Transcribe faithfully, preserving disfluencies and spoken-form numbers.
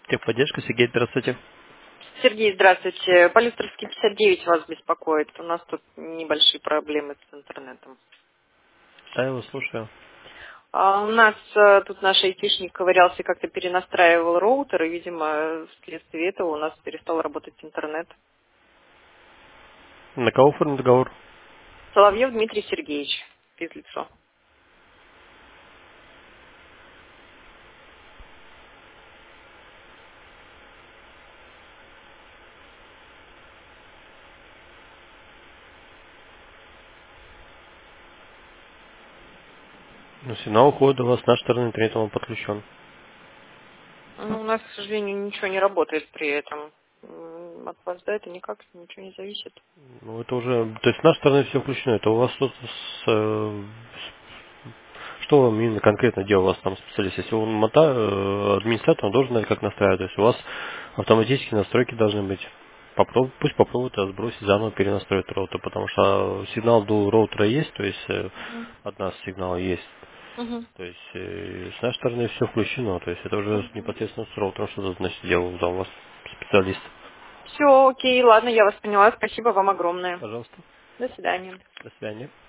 Техподдержка, Сергей, здравствуйте. Сергей, здравствуйте. Полюстровский пятьдесят девять вас беспокоит. У нас тут небольшие проблемы с интернетом. Да, я вас слушаю. А у нас э, тут наш айтишник ковырялся, как-то перенастраивал роутер, и, видимо, вследствие этого у нас перестал работать интернет. На кого оформлен договор? Соловьев Дмитрий Сергеевич, физлицо. Ну, сигнал ухода у вас с нашей стороны интернет вам подключен. Ну, у нас, к сожалению, ничего не работает при этом. М, От вас, да, это никак ничего не зависит. Ну, это уже... То есть с нашей стороны все включено. Это у вас что-то с... э, с- Что вам именно конкретно делал у вас там специалист? Если он мота, э, администратор, он должен знать, как настраивать. То есть у вас автоматические настройки должны быть. Попроб- Пусть попробует это сбросить, заново перенастроить роутер, потому что сигнал до роутера есть, то есть э, Мгм. от нас сигнал есть. Мгм. То есть э, с нашей стороны все включено, то есть это уже Мгм. непосредственно с роутером, что значит делал за вас специалист. Все, окей, ладно, я вас поняла. Спасибо вам огромное. Пожалуйста, До свидания. до свидания.